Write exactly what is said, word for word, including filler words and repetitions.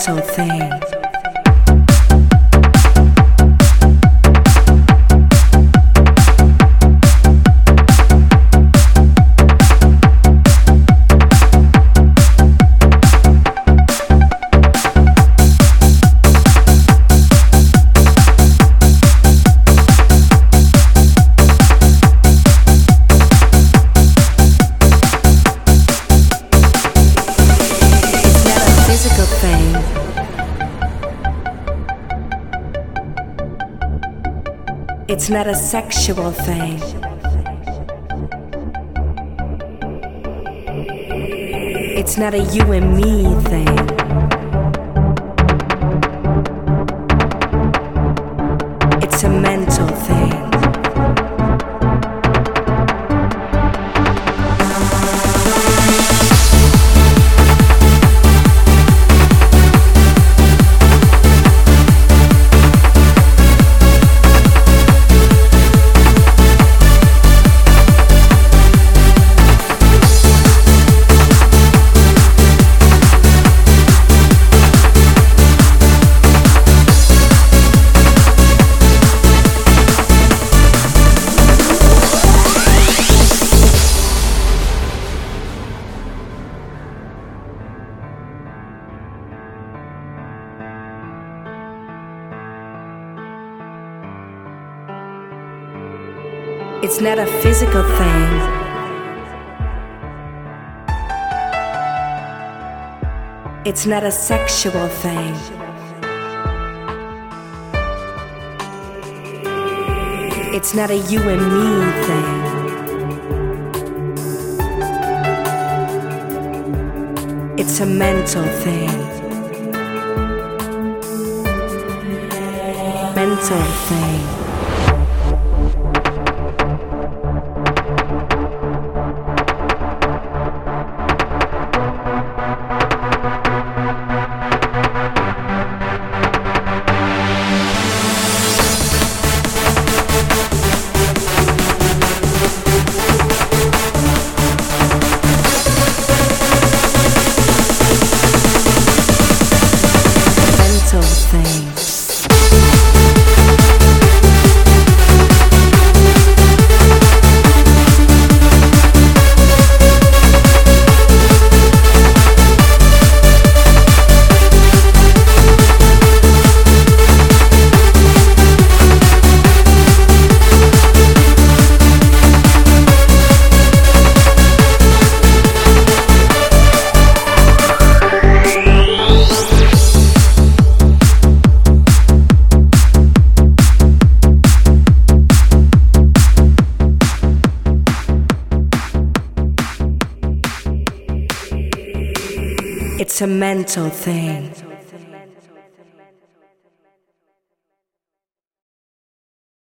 mental thing. It's not a sexual thing. It's not a you and me thing. It's a mental thing. It's not a physical thing. It's not a sexual thing. It's not a you and me thing. It's a mental thing. Mental thing. It's a mental thing.